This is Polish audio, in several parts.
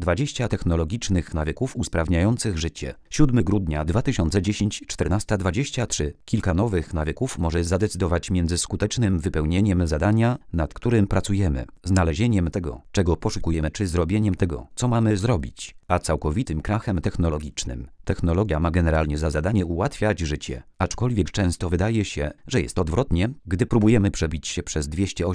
20 technologicznych nawyków usprawniających życie. 7 grudnia 2010, 14:23. Kilka nowych nawyków może zadecydować między skutecznym wypełnieniem zadania, nad którym pracujemy, znalezieniem tego, czego poszukujemy, czy zrobieniem tego, co mamy zrobić, a całkowitym krachem technologicznym. Technologia ma generalnie za zadanie ułatwiać życie, aczkolwiek często wydaje się, że jest odwrotnie, gdy próbujemy przebić się przez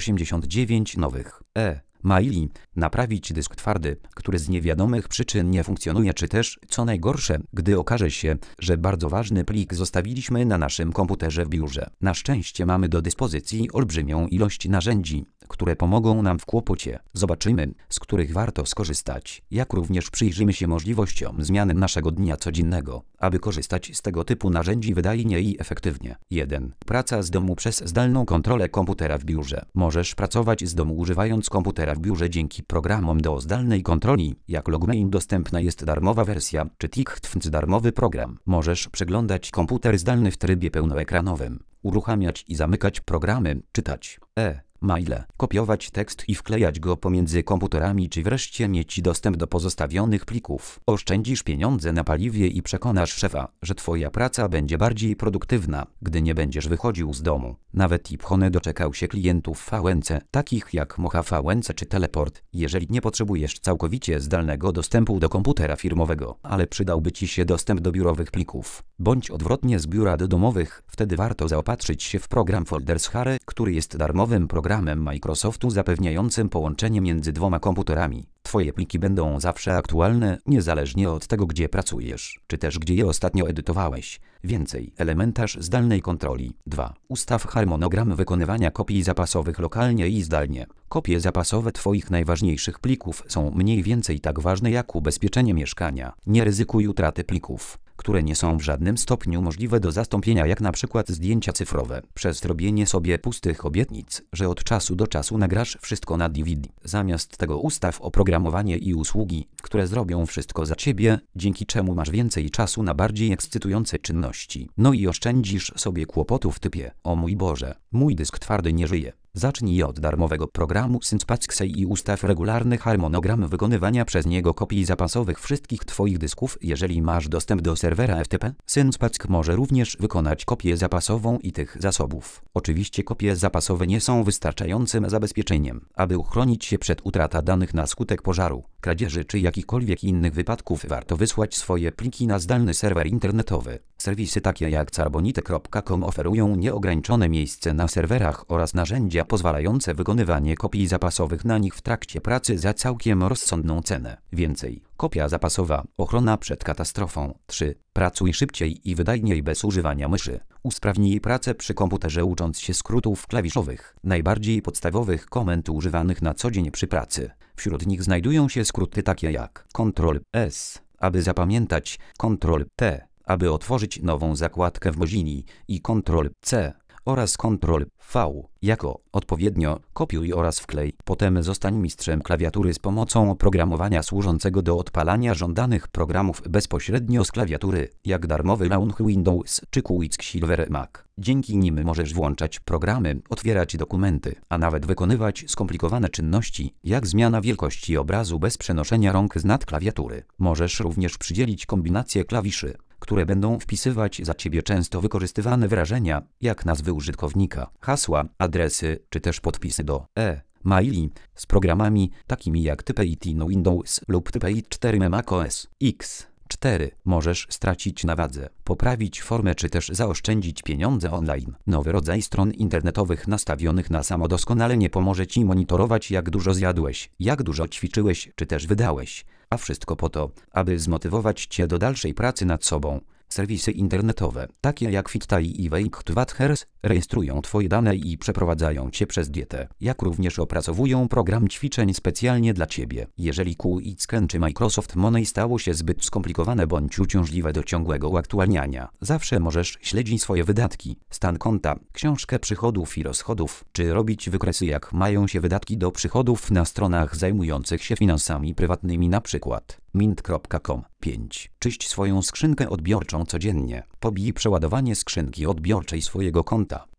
289 nowych maili, naprawić dysk twardy, który z niewiadomych przyczyn nie funkcjonuje, czy też, co najgorsze, gdy okaże się, że bardzo ważny plik zostawiliśmy na naszym komputerze w biurze. Na szczęście mamy do dyspozycji olbrzymią ilość narzędzi, które pomogą nam w kłopocie. Zobaczymy, z których warto skorzystać, jak również przyjrzymy się możliwościom zmiany naszego dnia codziennego, aby korzystać z tego typu narzędzi wydajnie i efektywnie. 1. Praca z domu przez zdalną kontrolę komputera w biurze. Możesz pracować z domu używając komputera w biurze dzięki programom do zdalnej kontroli, jak Logmein dostępna jest darmowa wersja, czy TikTok darmowy program. Możesz przeglądać komputer zdalny w trybie pełnoekranowym, uruchamiać i zamykać programy, czytać maile, kopiować tekst i wklejać go pomiędzy komputerami, czy wreszcie mieć dostęp do pozostawionych plików. Oszczędzisz pieniądze na paliwie i przekonasz szefa, że twoja praca będzie bardziej produktywna, gdy nie będziesz wychodził z domu. Nawet Ipchone doczekał się klientów VNC, takich jak Mocha VNC czy Teleport. Jeżeli nie potrzebujesz całkowicie zdalnego dostępu do komputera firmowego, ale przydałby ci się dostęp do biurowych plików, bądź odwrotnie z biura do domowych, wtedy warto zaopatrzyć się w program Foldershare, który jest darmowym programem Microsoftu zapewniającym połączenie między dwoma komputerami. Twoje pliki będą zawsze aktualne, niezależnie od tego, gdzie pracujesz, czy też gdzie je ostatnio edytowałeś. Więcej. Elementarz zdalnej kontroli. 2. Ustaw harmonogram wykonywania kopii zapasowych lokalnie i zdalnie. Kopie zapasowe Twoich najważniejszych plików są mniej więcej tak ważne jak ubezpieczenie mieszkania. Nie ryzykuj utraty plików, które nie są w żadnym stopniu możliwe do zastąpienia, jak na przykład zdjęcia cyfrowe, przez robienie sobie pustych obietnic, że od czasu do czasu nagrasz wszystko na DVD. Zamiast tego ustaw oprogramowanie i usługi, które zrobią wszystko za ciebie, dzięki czemu masz więcej czasu na bardziej ekscytujące czynności. No i oszczędzisz sobie kłopotów w typie: o mój Boże, mój dysk twardy nie żyje. Zacznij od darmowego programu Synapse i ustaw regularny harmonogram wykonywania przez niego kopii zapasowych wszystkich Twoich dysków. Jeżeli masz dostęp do serwera FTP, Synapse może również wykonać kopię zapasową i tych zasobów. Oczywiście kopie zapasowe nie są wystarczającym zabezpieczeniem, aby uchronić się przed utratą danych na skutek pożaru, kradzieży czy jakichkolwiek innych wypadków. Warto wysłać swoje pliki na zdalny serwer internetowy. Serwisy takie jak carbonite.com oferują nieograniczone miejsce na serwerach oraz narzędzia pozwalające wykonywanie kopii zapasowych na nich w trakcie pracy za całkiem rozsądną cenę. Więcej. Kopia zapasowa. Ochrona przed katastrofą. 3. Pracuj szybciej i wydajniej bez używania myszy. Usprawnij pracę przy komputerze ucząc się skrótów klawiszowych, najbardziej podstawowych komend używanych na co dzień przy pracy. Wśród nich znajdują się skróty takie jak Ctrl+S, aby zapamiętać, Ctrl+T, aby otworzyć nową zakładkę w Mozilli i Ctrl+C oraz Ctrl+V jako odpowiednio kopiuj oraz wklej. Potem zostań mistrzem klawiatury z pomocą oprogramowania służącego do odpalania żądanych programów bezpośrednio z klawiatury, jak darmowy Launch Windows czy Quicksilver Mac. Dzięki nim możesz włączać programy, otwierać dokumenty, a nawet wykonywać skomplikowane czynności, jak zmiana wielkości obrazu bez przenoszenia rąk z nad klawiatury. Możesz również przydzielić kombinacje klawiszy, które będą wpisywać za ciebie często wykorzystywane wyrażenia, jak nazwy użytkownika, hasła, adresy, czy też podpisy do maili z programami takimi jak Type-IT no Windows lub Type-IT 4 Mac OS X. 4. Możesz stracić na wadze, poprawić formę czy też zaoszczędzić pieniądze online. Nowy rodzaj stron internetowych nastawionych na samodoskonalenie pomoże Ci monitorować, jak dużo zjadłeś, jak dużo ćwiczyłeś czy też wydałeś. A wszystko po to, aby zmotywować Cię do dalszej pracy nad sobą. Serwisy internetowe, takie jak FitTai i Weightlabers, rejestrują Twoje dane i przeprowadzają Cię przez dietę, jak również opracowują program ćwiczeń specjalnie dla Ciebie. Jeżeli QuickScan czy Microsoft Money stało się zbyt skomplikowane bądź uciążliwe do ciągłego uaktualniania, zawsze możesz śledzić swoje wydatki, stan konta, książkę przychodów i rozchodów, czy robić wykresy, jak mają się wydatki do przychodów na stronach zajmujących się finansami prywatnymi, np. mint.com. 5. Czyść swoją skrzynkę odbiorczą codziennie. Pobij przeładowanie skrzynki odbiorczej swojego konta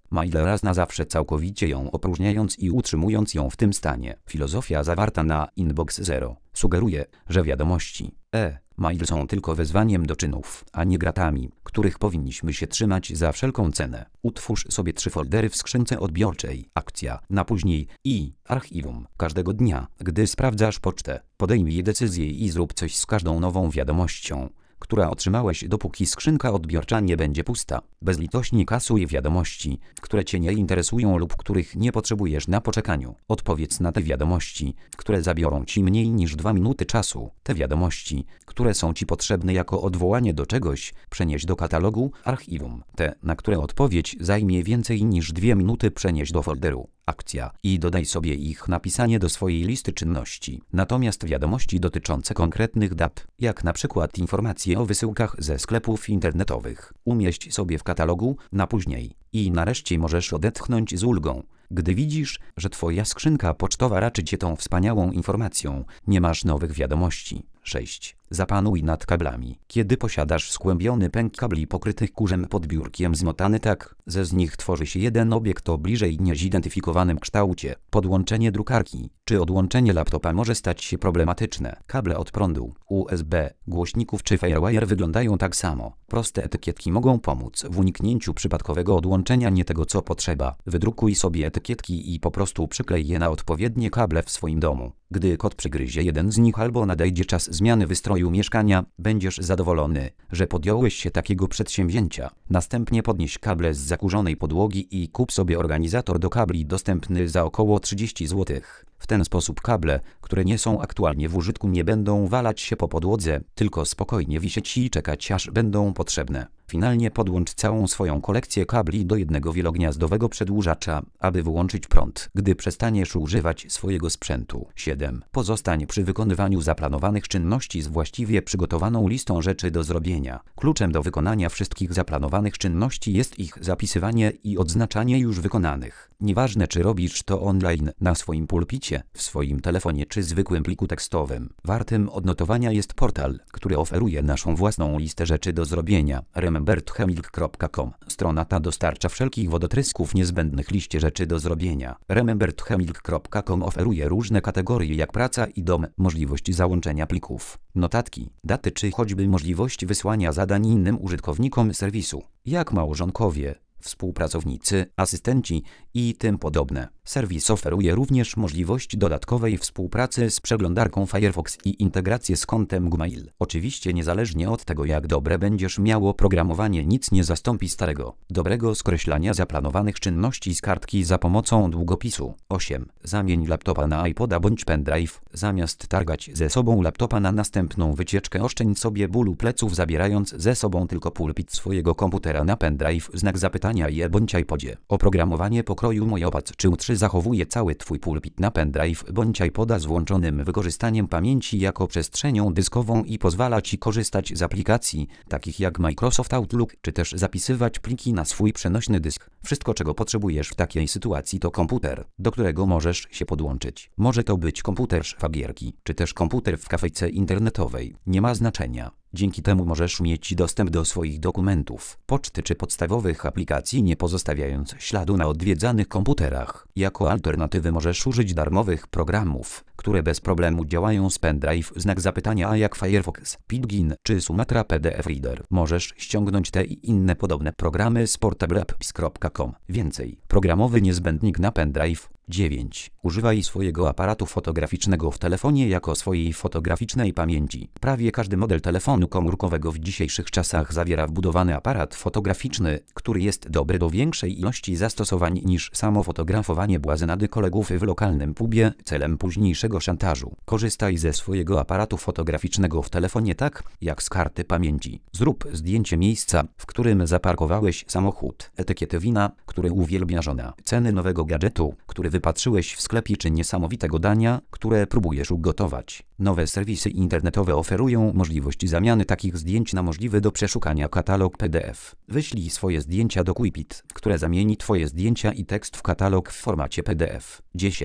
maile raz na zawsze całkowicie ją opróżniając i utrzymując ją w tym stanie. Filozofia zawarta na Inbox Zero sugeruje, że wiadomości mail są tylko wezwaniem do czynów, a nie gratami, których powinniśmy się trzymać za wszelką cenę. Utwórz sobie 3 foldery w skrzynce odbiorczej, akcja, na później i archiwum. Każdego dnia, gdy sprawdzasz pocztę, podejmij decyzję i zrób coś z każdą nową wiadomością, która otrzymałeś, dopóki skrzynka odbiorcza nie będzie pusta. Bezlitośnie kasuj wiadomości, które Cię nie interesują lub których nie potrzebujesz na poczekaniu. Odpowiedz na te wiadomości, które zabiorą Ci mniej niż 2 minuty czasu. Te wiadomości, które są Ci potrzebne jako odwołanie do czegoś, przenieś do katalogu, archiwum. Te, na które odpowiedź zajmie więcej niż 2 minuty, przenieś do folderu, akcja i dodaj sobie ich napisanie do swojej listy czynności. Natomiast wiadomości dotyczące konkretnych dat, jak na przykład informacje o wysyłkach ze sklepów internetowych, umieść sobie w katalogu na później. I nareszcie możesz odetchnąć z ulgą, gdy widzisz, że Twoja skrzynka pocztowa raczy Cię tą wspaniałą informacją: nie masz nowych wiadomości. 6. Zapanuj nad kablami. Kiedy posiadasz skłębiony pęk kabli pokrytych kurzem pod biurkiem zmotany tak, że z nich tworzy się jeden obiekt o bliżej niezidentyfikowanym kształcie, podłączenie drukarki czy odłączenie laptopa może stać się problematyczne. Kable od prądu, USB, głośników czy Firewire wyglądają tak samo. Proste etykietki mogą pomóc w uniknięciu przypadkowego odłączenia nie tego, co potrzeba. Wydrukuj sobie etykietki i po prostu przyklej je na odpowiednie kable w swoim domu. Gdy kot przygryzie jeden z nich albo nadejdzie czas zmiany wystroju mieszkania, będziesz zadowolony, że podjąłeś się takiego przedsięwzięcia. Następnie podnieś kable z zakurzonej podłogi i kup sobie organizator do kabli dostępny za około 30 zł. W ten sposób kable, które nie są aktualnie w użytku, nie będą walać się po podłodze, tylko spokojnie wisieć i czekać, aż będą potrzebne. Finalnie podłącz całą swoją kolekcję kabli do jednego wielogniazdowego przedłużacza, aby wyłączyć prąd, gdy przestaniesz używać swojego sprzętu. 7. Pozostań przy wykonywaniu zaplanowanych czynności z właściwie przygotowaną listą rzeczy do zrobienia. Kluczem do wykonania wszystkich zaplanowanych czynności jest ich zapisywanie i odznaczanie już wykonanych. Nieważne, czy robisz to online, na swoim pulpicie, w swoim telefonie czy zwykłym pliku tekstowym. Wartym odnotowania jest portal, który oferuje naszą własną listę rzeczy do zrobienia. rememberthemilk.com. Strona ta dostarcza wszelkich wodotrysków niezbędnych liście rzeczy do zrobienia. rememberthemilk.com oferuje różne kategorie jak praca i dom, możliwość załączenia plików, notatki, daty czy choćby możliwość wysłania zadań innym użytkownikom serwisu, jak małżonkowie, współpracownicy, asystenci i tym podobne. Serwis oferuje również możliwość dodatkowej współpracy z przeglądarką Firefox i integrację z kontem Gmail. Oczywiście niezależnie od tego, jak dobre będziesz miał oprogramowanie, nic nie zastąpi starego, dobrego skreślania zaplanowanych czynności z kartki za pomocą długopisu. 8. Zamień laptopa na iPoda bądź pendrive. Zamiast targać ze sobą laptopa na następną wycieczkę, oszczędź sobie bólu pleców, zabierając ze sobą tylko pulpit swojego komputera na pendrive, znak zapytania bądź iPodzie. Oprogramowanie pokroju Mojopad czy U3 zachowuje cały Twój pulpit na pendrive bądź iPoda z włączonym wykorzystaniem pamięci jako przestrzenią dyskową i pozwala Ci korzystać z aplikacji takich jak Microsoft Outlook czy też zapisywać pliki na swój przenośny dysk. Wszystko, czego potrzebujesz w takiej sytuacji, to komputer, do którego możesz się podłączyć. Może to być komputer szwagierki, czy też komputer w kafejce internetowej. Nie ma znaczenia. Dzięki temu możesz mieć dostęp do swoich dokumentów, poczty czy podstawowych aplikacji, nie pozostawiając śladu na odwiedzanych komputerach. Jako alternatywy możesz użyć darmowych programów, które bez problemu działają z pendrive, znak zapytania, a jak Firefox, Pidgin czy Sumatra PDF Reader. Możesz ściągnąć te i inne podobne programy z portableapps.com. Więcej. Programowy niezbędnik na pendrive. 9. Używaj swojego aparatu fotograficznego w telefonie jako swojej fotograficznej pamięci. Prawie każdy model telefonu komórkowego w dzisiejszych czasach zawiera wbudowany aparat fotograficzny, który jest dobry do większej ilości zastosowań niż samo fotografowanie błazenady kolegów w lokalnym pubie celem późniejszego szantażu. Korzystaj ze swojego aparatu fotograficznego w telefonie tak, jak z karty pamięci. Zrób zdjęcie miejsca, w którym zaparkowałeś samochód, etykiety wina, który uwielbia żona, ceny nowego gadżetu, który wypatrzyłeś w sklepie, czy niesamowitego dania, które próbujesz ugotować. Nowe serwisy internetowe oferują możliwość zamiany takich zdjęć na możliwy do przeszukania katalog PDF. Wyślij swoje zdjęcia do Quipit, które zamieni Twoje zdjęcia i tekst w katalog w formacie PDF. 10.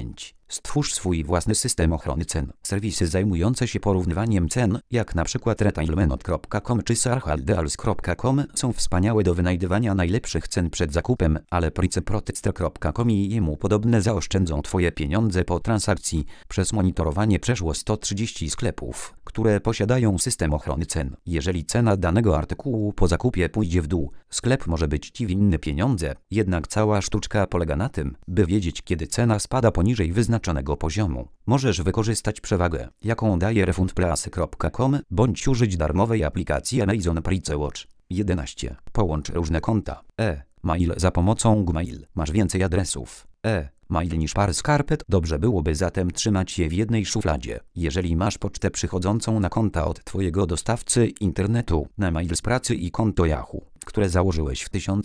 Stwórz swój własny system ochrony cen. Serwisy zajmujące się porównywaniem cen, jak np. retailmenot.com czy sarhaldeals.com, są wspaniałe do wynajdywania najlepszych cen przed zakupem, ale priceprotester.com i jemu podobne zaoszczędzą Twoje pieniądze po transakcji. Przez monitorowanie przeszło 130 sklepów, które posiadają system ochrony cen. Jeżeli cena danego artykułu po zakupie pójdzie w dół, sklep może być Ci winny pieniądze. Jednak cała sztuczka polega na tym, by wiedzieć, kiedy cena spada poniżej wyznaczonego poziomu. Możesz wykorzystać przewagę, jaką daje refundplace.com, bądź użyć darmowej aplikacji Amazon Price Watch. 11. Połącz różne konta. Mail za pomocą Gmail. Masz więcej adresów mail niż par skarpet, dobrze byłoby zatem trzymać je w jednej szufladzie. Jeżeli masz pocztę przychodzącą na konta od Twojego dostawcy internetu, na mail z pracy i konto Yahoo, które założyłeś w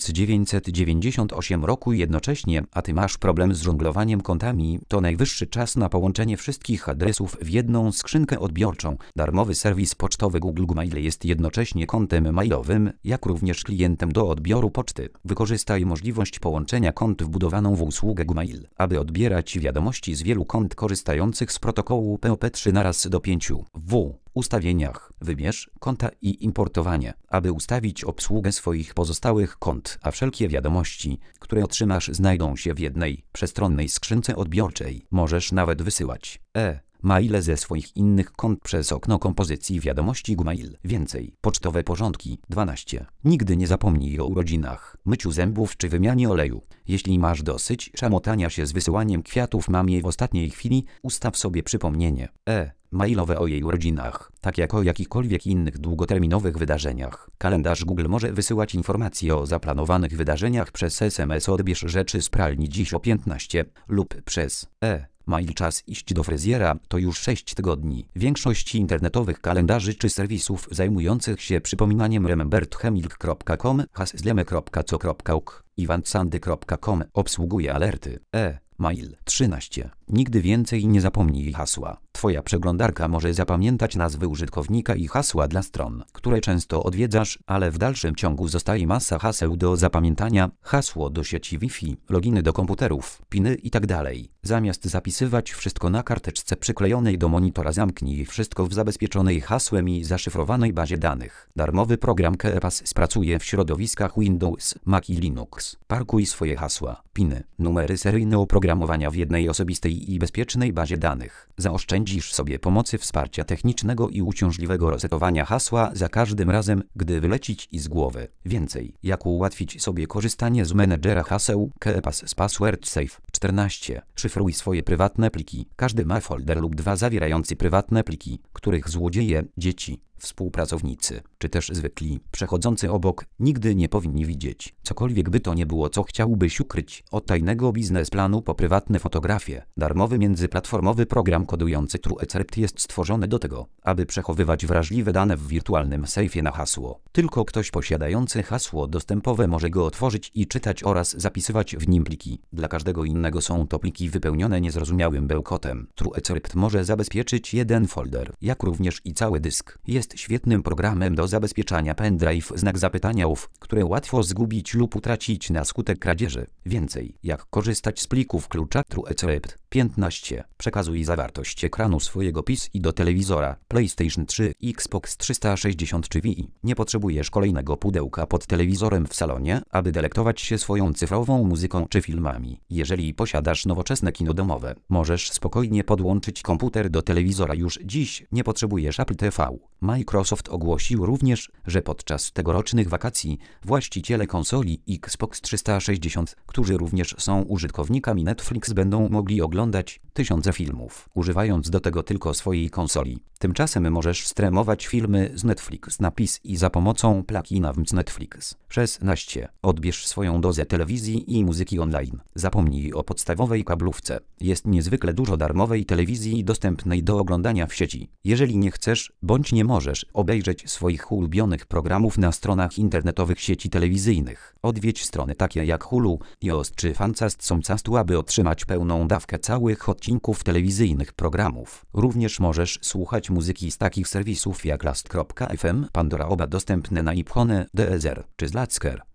1998 roku jednocześnie, a Ty masz problem z żonglowaniem kontami, to najwyższy czas na połączenie wszystkich adresów w jedną skrzynkę odbiorczą. Darmowy serwis pocztowy Google Gmail jest jednocześnie kontem mailowym, jak również klientem do odbioru poczty. Wykorzystaj możliwość połączenia kont wbudowaną w usługę Gmail, aby odbierać wiadomości z wielu kont korzystających z protokołu POP3 naraz do 5. W ustawieniach wybierz konta i importowanie, aby ustawić obsługę swoich pozostałych kont, a wszelkie wiadomości, które otrzymasz, znajdą się w jednej przestronnej skrzynce odbiorczej. Możesz nawet wysyłać maile ze swoich innych kont przez okno kompozycji wiadomości Gmail. Więcej. Pocztowe porządki. 12. Nigdy nie zapomnij o urodzinach, myciu zębów czy wymianie oleju. Jeśli masz dosyć szamotania się z wysyłaniem kwiatów mamie w ostatniej chwili, ustaw sobie przypomnienie mailowe o jej urodzinach, tak jak o jakichkolwiek innych długoterminowych wydarzeniach. Kalendarz Google może wysyłać informacje o zaplanowanych wydarzeniach przez SMS. Odbierz rzeczy z pralni dziś o 15 lub przez mail. Czas iść do fryzjera, to już 6 tygodni. Większość internetowych kalendarzy czy serwisów zajmujących się przypominaniem rememberthemilk.com, hasleme.co.uk i vansandy.com obsługuje alerty mail. 13. Nigdy więcej nie zapomnij hasła. Twoja przeglądarka może zapamiętać nazwy użytkownika i hasła dla stron, które często odwiedzasz, ale w dalszym ciągu zostaje masa haseł do zapamiętania, hasło do sieci Wi-Fi, loginy do komputerów, piny itd. Zamiast zapisywać wszystko na karteczce przyklejonej do monitora, zamknij wszystko w zabezpieczonej hasłem i zaszyfrowanej bazie danych. Darmowy program KeePass pracuje w środowiskach Windows, Mac i Linux. Parkuj swoje hasła, piny, numery seryjne oprogramowania w jednej osobistej i bezpiecznej bazie danych. Zaoszczędzisz sobie pomocy wsparcia technicznego i uciążliwego resetowania hasła za każdym razem, gdy wyleci ci z głowy. Więcej. Jak ułatwić sobie korzystanie z menedżera haseł KeePass z Password Safe. 14. Szyfruj swoje prywatne pliki. Każdy ma folder lub dwa zawierający prywatne pliki, których złodzieje, dzieci, współpracownicy, czy też zwykli, przechodzący obok, nigdy nie powinni widzieć. Cokolwiek by to nie było, co chciałbyś ukryć, od tajnego biznesplanu po prywatne fotografie. Darmowy międzyplatformowy program kodujący TrueCrypt jest stworzony do tego, aby przechowywać wrażliwe dane w wirtualnym sejfie na hasło. Tylko ktoś posiadający hasło dostępowe może go otworzyć i czytać oraz zapisywać w nim pliki. Dla każdego innego są to pliki wypełnione niezrozumiałym bełkotem. TrueCrypt może zabezpieczyć jeden folder, jak również i cały dysk. Jest świetnym programem do zabezpieczania pendrive znak zapytania, które łatwo zgubić lub utracić na skutek kradzieży. Więcej. Jak korzystać z plików klucza TrueCrypt. 15. Przekazuj zawartość ekranu swojego PC do telewizora, PlayStation 3, Xbox 360 czy Wii. Nie potrzebujesz kolejnego pudełka pod telewizorem w salonie, aby delektować się swoją cyfrową muzyką czy filmami. Jeżeli posiadasz nowoczesne kino domowe, możesz spokojnie podłączyć komputer do telewizora już dziś. Nie potrzebujesz Apple TV. Microsoft ogłosił również, że podczas tegorocznych wakacji właściciele konsoli Xbox 360, którzy również są użytkownikami Netflix, będą mogli oglądać tysiące filmów, używając do tego tylko swojej konsoli. Tymczasem możesz streamować filmy z Netflix na PC i za pomocą plugina z Netflix. 16. Odbierz swoją dozę telewizji i muzyki online. Zapomnij o podstawowej kablówce. Jest niezwykle dużo darmowej telewizji dostępnej do oglądania w sieci. Jeżeli nie chcesz, bądź nie możesz obejrzeć swoich ulubionych programów na stronach internetowych sieci telewizyjnych, odwiedź strony takie jak Hulu, Yoast czy Fancast, aby otrzymać pełną dawkę całych odcinków telewizyjnych programów. Również możesz słuchać muzyki z takich serwisów jak Last.fm, Pandora, oba dostępne na iPhone, Deezer czy Slacker.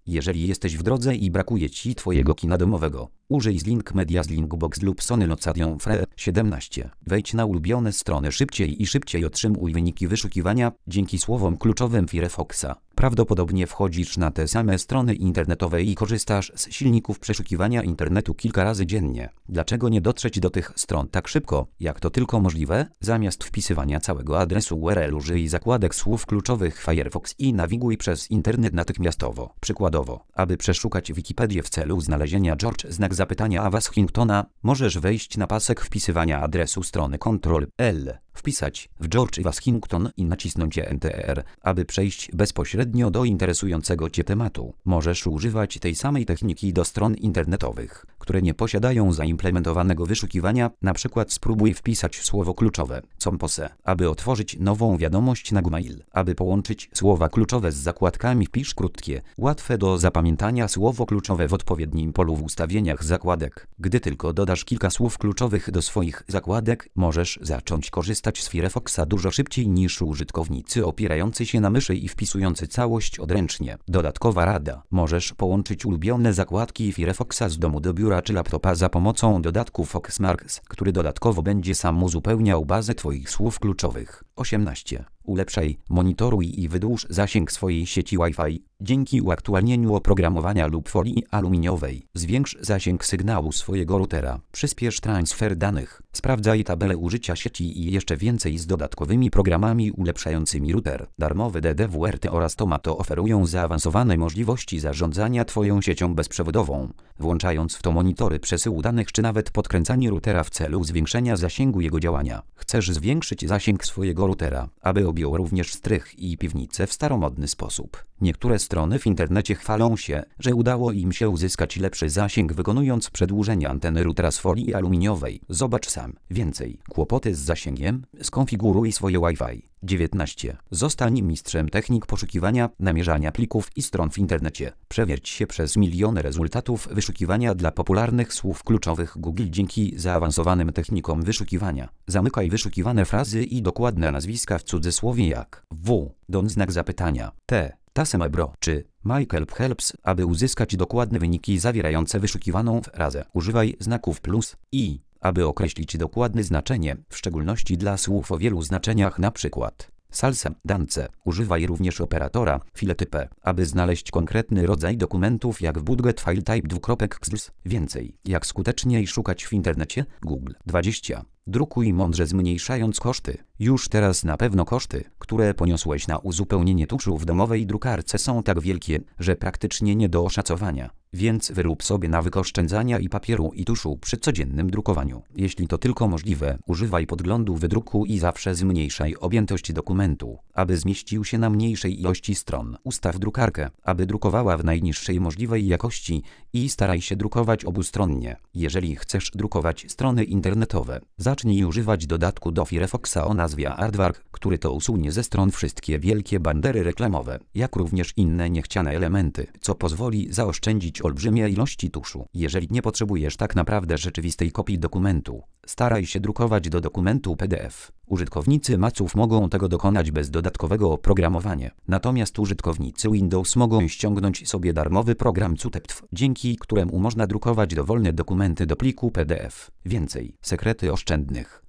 Jeżeli jesteś w drodze i brakuje Ci Twojego kina domowego, użyj z Link Media z Linkbox lub Sony Location Free 17. Wejdź na ulubione strony szybciej i szybciej otrzymuj wyniki wyszukiwania dzięki słowom kluczowym Firefoxa. Prawdopodobnie wchodzisz na te same strony internetowe i korzystasz z silników przeszukiwania internetu kilka razy dziennie. Dlaczego nie dotrzeć do tych stron tak szybko, jak to tylko możliwe? Zamiast wpisywania całego adresu URL użyj zakładek słów kluczowych Firefox i nawiguj przez internet natychmiastowo. Przykładowo, aby przeszukać Wikipedię w celu znalezienia George Washingtona, możesz wejść na pasek wpisywania adresu strony Ctrl+L. Wpisać w George Washington i nacisnąć Enter, aby przejść bezpośrednio do interesującego Cię tematu. Możesz używać tej samej techniki do stron internetowych, które nie posiadają zaimplementowanego wyszukiwania, np. spróbuj wpisać słowo kluczowe compose, aby otworzyć nową wiadomość na Gmail. Aby połączyć słowa kluczowe z zakładkami wpisz krótkie, łatwe do zapamiętania słowo kluczowe w odpowiednim polu w ustawieniach zakładek. Gdy tylko dodasz kilka słów kluczowych do swoich zakładek, możesz zacząć korzystać z Firefoxa dużo szybciej niż użytkownicy opierający się na myszy i wpisujący całość odręcznie. Dodatkowa rada. Możesz połączyć ulubione zakładki Firefoxa z domu do biura czy laptopa za pomocą dodatku Foxmarks, który dodatkowo będzie sam uzupełniał bazę Twoich słów kluczowych. 18. Ulepszaj, monitoruj i wydłuż zasięg swojej sieci Wi-Fi. Dzięki uaktualnieniu oprogramowania lub folii aluminiowej zwiększ zasięg sygnału swojego routera. Przyspiesz transfer danych. Sprawdzaj tabelę użycia sieci i jeszcze więcej z dodatkowymi programami ulepszającymi router. Darmowy DDWRT oraz Tomato oferują zaawansowane możliwości zarządzania Twoją siecią bezprzewodową, włączając w to monitory przesyłu danych czy nawet podkręcanie routera w celu zwiększenia zasięgu jego działania. Chcesz zwiększyć zasięg swojego routera, aby objął również strych i piwnice w staromodny sposób. Niektóre strony w internecie chwalą się, że udało im się uzyskać lepszy zasięg wykonując przedłużenie anteny routera z folii aluminiowej. Zobacz sam. Więcej. Kłopoty z zasięgiem? Skonfiguruj swoje Wi-Fi. 19. Zostań mistrzem technik poszukiwania, namierzania plików i stron w internecie. Przewierć się przez miliony rezultatów wyszukiwania dla popularnych słów kluczowych Google dzięki zaawansowanym technikom wyszukiwania. Zamykaj wyszukiwane frazy i dokładne nazwiska w cudzysłowie jak Don znak zapytania, Tasemebro czy Michael Phelps, aby uzyskać dokładne wyniki zawierające wyszukiwaną frazę. Używaj znaków plus i, aby określić dokładne znaczenie, w szczególności dla słów o wielu znaczeniach np. salsa, dance. Używaj również operatora filetype, aby znaleźć konkretny rodzaj dokumentów jak w budget file type .xls. Więcej. Jak skuteczniej szukać w internecie? Google. 20. Drukuj mądrze zmniejszając koszty. Już teraz na pewno koszty, które poniosłeś na uzupełnienie tuszu w domowej drukarce są tak wielkie, że praktycznie nie do oszacowania. Więc wyrób sobie nawyk oszczędzania i papieru i tuszu przy codziennym drukowaniu. Jeśli to tylko możliwe, używaj podglądu wydruku i zawsze zmniejszaj objętość dokumentu, aby zmieścił się na mniejszej ilości stron. Ustaw drukarkę, aby drukowała w najniższej możliwej jakości i staraj się drukować obustronnie. Jeżeli chcesz drukować strony internetowe, zacznij używać dodatku do Firefoxa o nazwie Aardvark, który to usunie ze stron wszystkie wielkie bandery reklamowe, jak również inne niechciane elementy, co pozwoli zaoszczędzić olbrzymie ilości tuszu. Jeżeli nie potrzebujesz tak naprawdę rzeczywistej kopii dokumentu, staraj się drukować do dokumentu PDF. Użytkownicy Maców mogą tego dokonać bez dodatkowego oprogramowania. Natomiast użytkownicy Windows mogą ściągnąć sobie darmowy program CutEPTW, dzięki któremu można drukować dowolne dokumenty do pliku PDF. Więcej. Sekrety oszczędnych